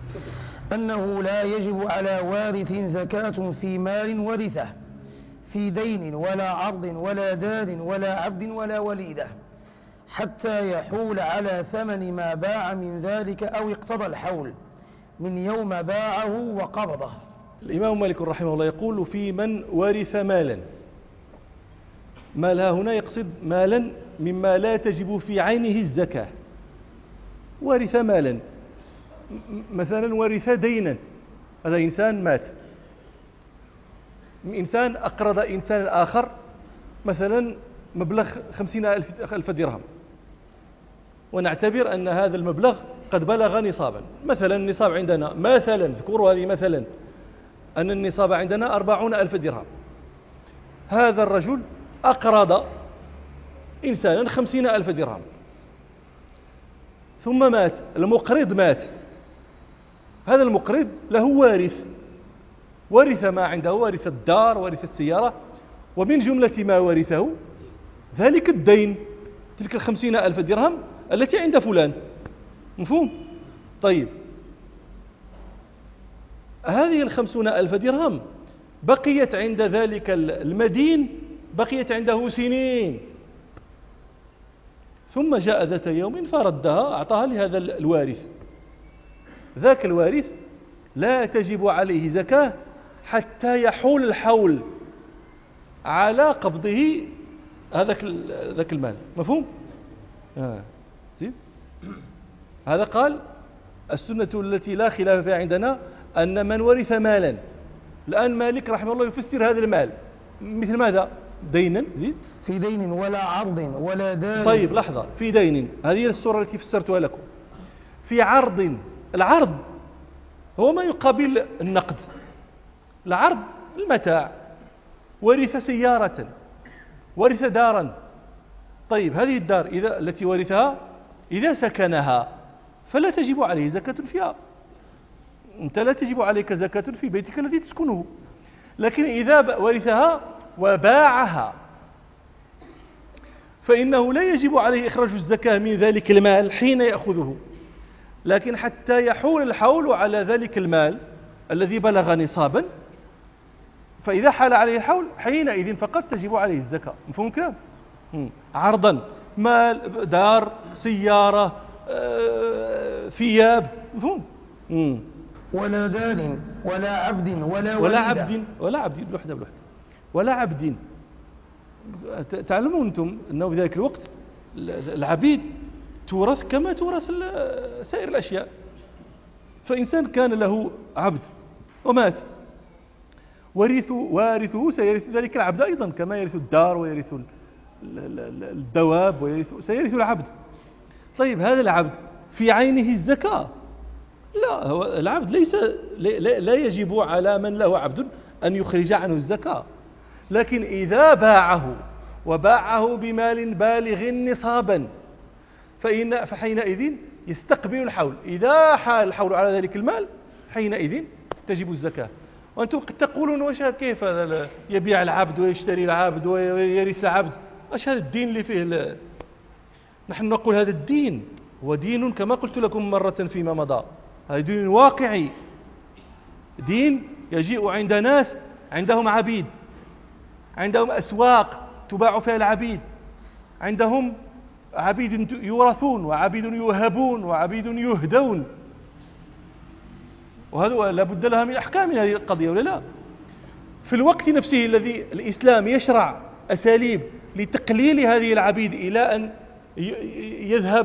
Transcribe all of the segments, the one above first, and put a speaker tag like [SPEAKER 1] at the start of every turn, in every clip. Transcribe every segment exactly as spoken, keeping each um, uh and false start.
[SPEAKER 1] أنه لا يجب على وارث زكاة في مال ورثه في دين ولا عرض ولا دار ولا عبد ولا وليدة حتى يحول على ثمن ما باع من ذلك أو اقتضى الحول من يوم باعه وقبضه.
[SPEAKER 2] الإمام مالك رحمه الله يقول في من ورث مالا. مالها هنا يقصد مالا مما لا تجب في عينه الزكاة. ورث مالا، مثلا ورث دينا، هذا إنسان مات، إنسان أقرض إنسان آخر مثلا مبلغ خمسين ألف درهم، ونعتبر أن هذا المبلغ قد بلغ نصابا. مثلا النصاب عندنا مثلا، اذكروا هذه مثلا، أن النصاب عندنا أربعون ألف درهم. هذا الرجل أقرض إنسانا خمسين ألف درهم ثم مات، المقرض مات. هذا المقرض له وارث، ورث ما عنده، ورث الدار، ورث السيارة، ومن جملة ما ورثه ذلك الدين، تلك الخمسين ألف درهم التي عند فلان. مفهوم؟ طيب، هذه الخمسون ألف درهم بقيت عند ذلك المدين، بقيت عنده سنين، ثم جاء ذات يوم فردها، أعطاها لهذا الوارث. ذاك الوارث لا تجب عليه زكاة حتى يحول الحول على قبضه هذاك ذاك المال. مفهوم؟ آه. زين؟ هذا قال السنة التي لا خلاف فيها عندنا أن من ورث مالا، الآن مالك رحمه الله يفسر هذا المال مثل ماذا؟ دينا، زيد،
[SPEAKER 1] في دين ولا عرض ولا دار.
[SPEAKER 2] طيب لحظة، في دين، هذه الصورة التي فسرتها لكم. في عرض، العرض هو ما يقابل النقد. العرض المتاع، ورث سيارة، ورث دارا. طيب هذه الدار إذا التي ورثها إذا سكنها فلا تجب عليه زكاة فيها. أنت لا تجب عليك زكاة في بيتك الذي تسكنه، لكن إذا ورثها وباعها فإنه لا يجب عليه إخراج الزكاة من ذلك المال حين يأخذه، لكن حتى يحول الحول على ذلك المال الذي بلغ نصابا، فإذا حال عليه الحول حينئذ فقط تجب عليه الزكاة. مفهوم الكلام؟ عرضا، مال، دار، سيارة، ثياب. مفهوم؟
[SPEAKER 1] ولا دار ولا عبد ولا
[SPEAKER 2] ولا عبد ولا عبد بلوحدة بلوحدة ولا عبد. تعلمون أنتم أنه في ذلك الوقت العبيد تورث كما تورث سائر الأشياء. فإنسان كان له عبد ومات، ورث وارثه سيرث ذلك العبد أيضا كما يرث الدار ويرث الدواب ويرث سيرث العبد. طيب هذا العبد في عينه الزكاة؟ لا، هو العبد ليس لا يجب على من له عبد أن يخرج عنه الزكاة، لكن إذا باعه وباعه بمال بالغ نصابا فإن فحينئذ يستقبل الحول. إذا حال الحول على ذلك المال حينئذ تجب الزكاة. وأنتم قد تقولون وش كيف يبيع العبد ويشتري العبد ويرث العبد؟ ايش هذا الدين اللي فيه ال... نحن نقول هذا الدين هو دين كما قلت لكم مرة فيما مضى، هذا دين واقعي، دين يجيء عند ناس عندهم عبيد، عندهم أسواق تباع فيها العبيد، عندهم عبيد يورثون وعبيد يوهبون وعبيد يهدون، وهذا لابد لها من أحكام هذه القضية ولا لا؟ في الوقت نفسه الذي الإسلام يشرع أساليب لتقليل هذه العبيد إلى أن يذهب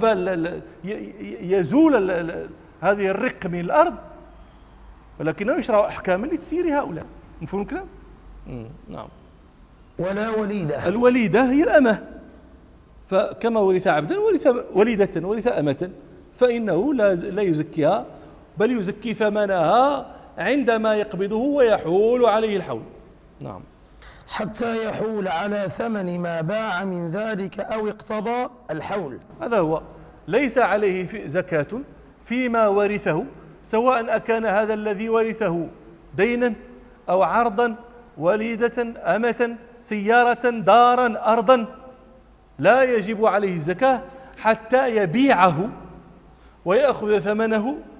[SPEAKER 2] يزول هذه الرق من الأرض، ولكنه يشرع أحكاما لتسيير هؤلاء. مفهوم الكلام؟ نعم.
[SPEAKER 1] ولا وليدة،
[SPEAKER 2] الوليدة هي الأمة، فكما ورث عبدا ورث وليدة ورث أمة، فإنه لا لا يزكيها بل يزكي ثمنها عندما يقبضه ويحول عليه الحول. نعم.
[SPEAKER 1] حتى يحول على ثمن ما باع من ذلك أو اقتضى الحول.
[SPEAKER 2] هذا هو، ليس عليه في زكاة فيما ورثه، سواء أكان هذا الذي ورثه دينا أو عرضا، وليدة، أمة، سيارة، دارا، أرضا، لا يجب عليه الزكاة حتى يبيعه ويأخذ ثمنه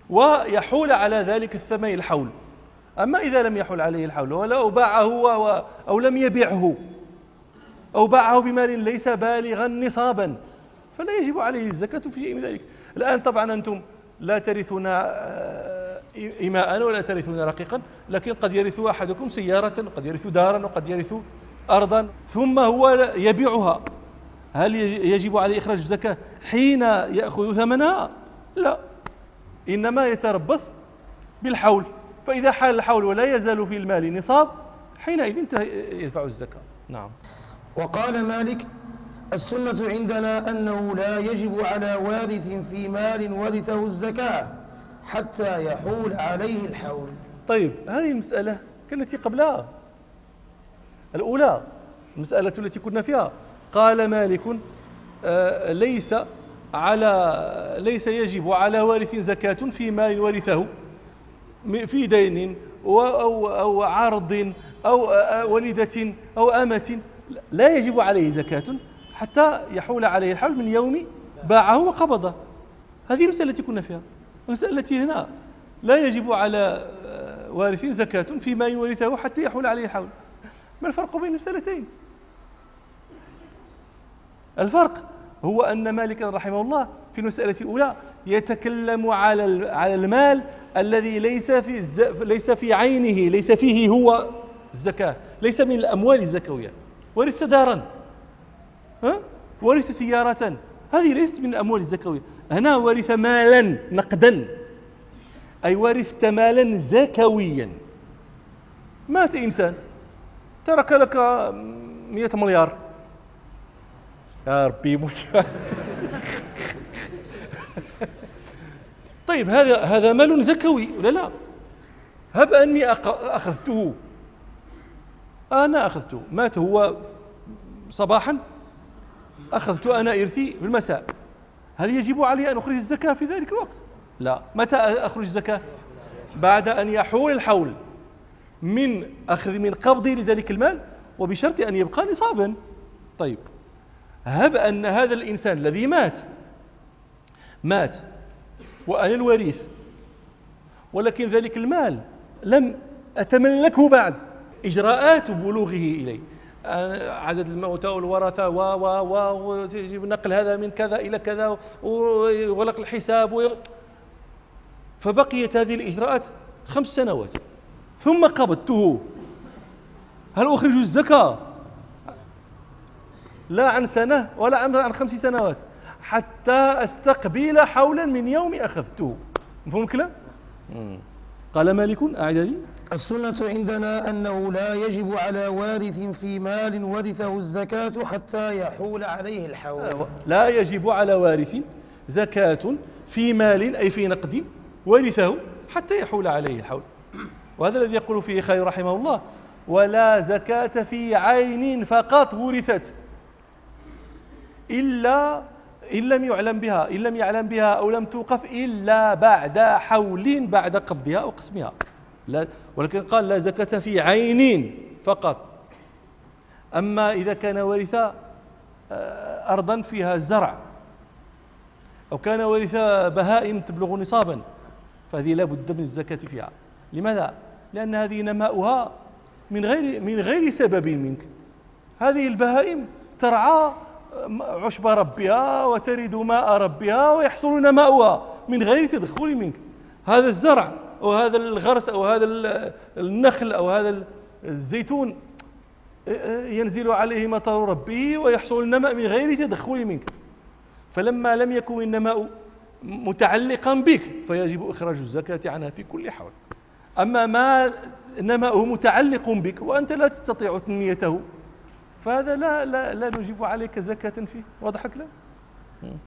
[SPEAKER 2] ويحول على ذلك الثمن الحول. أما إذا لم يحول عليه الحول ولو باعه أو لم يبيعه أو باعه بمال ليس بالغا نصابا فلا يجب عليه الزكاة في شيء من ذلك. الآن طبعا أنتم لا ترثون إماء ولا ترثون رقيقا، لكن قد يرث أحدكم سيارة وقد يرث دارا وقد يرث أرضا ثم هو يبيعها، هل يجب عليه إخراج الزكاة حين يأخذ ثمنها؟ لا، إنما يتربص بالحول، فإذا حال الحول ولا يزال في المال نصاب حينئذ يدفع الزكاة. نعم.
[SPEAKER 1] وقال مالك: السنة عندنا أنه لا يجب على وارث في مال ورثه الزكاة حتى يحول عليه الحول.
[SPEAKER 2] طيب، هذه المسألة كالتي قبلها الأولى، المسألة التي كنا فيها. قال مالك: آه ليس على ليس يجب على وارث زكاة في مال ورثه في دين أو أو عرض أو وليدة أو أمة، لا يجب عليه زكاة حتى يحول عليه الحول من يوم باعه وقبضه. هذه المسألة التي كنا فيها. المسألة التي هنا لا يجب على وارث زكاة فيما يورثه حتى يحول عليه الحول. ما الفرق بين المسألتين؟ الفرق هو أن مالك رحمه الله في المسألة الأولى يتكلم على على المال الذي ليس في ليس في عينه، ليس فيه هو الزكاة، ليس من الأموال الزكوية. ورث دارا، ها؟ ورث سيارة، هذه ليست من الأموال الزكوية. هنا ورث مالا نقدا، أي ورثت مالا زكويا. مات إنسان ترك لك مئة مليار، يا ربي موت. طيب، هذا هذا مال زكوي ولا لا؟ هب أني أخذته، أنا أخذته، مات هو صباحا، أخذت أنا إرثي بالمساء، هل يجب علي أن أخرج الزكاة في ذلك الوقت؟ لا. متى أخرج الزكاة؟ بعد أن يحول الحول من أخذ من قبضي لذلك المال، وبشرط أن يبقى نصابا. طيب، هب أن هذا الإنسان الذي مات مات وأنا الوريث، ولكن ذلك المال لم أتملكه بعد، إجراءات بلوغه إلي، عدد الموتى والورثة و و و وتجيب نقل هذا من كذا إلى كذا وغلق الحساب و... فبقيت هذه الإجراءات خمس سنوات ثم قبضته، هل أخرج الزكاة؟ لا عن سنة ولا عن خمس سنوات، حتى أستقبل حولا من يوم أخذته. مفهوم الكلام؟ قال مالك: أعد لي.
[SPEAKER 1] السنة عندنا أنه لا يجب على وارث في مال ورثه الزكاة حتى يحول عليه الحول.
[SPEAKER 2] لا يجب على وارث زكاة في مال، أي في نقد ورثه حتى يحول عليه الحول. وهذا الذي يقول فيه خير رحمه الله: ولا زكاة في عين فقط ورثت إلا إن لم يعلم بها إن لم يعلم بها أو لم توقف إلا بعد حول بعد قبضها أو قسمها. لا، ولكن قال لا زكاة في عين فقط. أما إذا كان ورث أرضا فيها زرع أو كان ورث بهائم تبلغ نصابا فهذه لا بد من الزكاة فيها. لماذا؟ لأن هذه نماؤها من غير من غير سبب منك. هذه البهائم ترعى عشب ربها وترد ماء ربها ويحصل نماؤها من غير تدخل منك. هذا الزرع أو هذا الغرس أو هذا النخل أو هذا الزيتون ينزل عليه مطر ربه ويحصل النماء من غير تدخل منك. فلما لم يكن النماء متعلقا بك فيجب إخراج الزكاة عنها في كل حول. أما ما نماؤه متعلق بك وأنت لا تستطيع تنميته فهذا لا لا لا نجيب عليك زكاة فيه. واضح كلام؟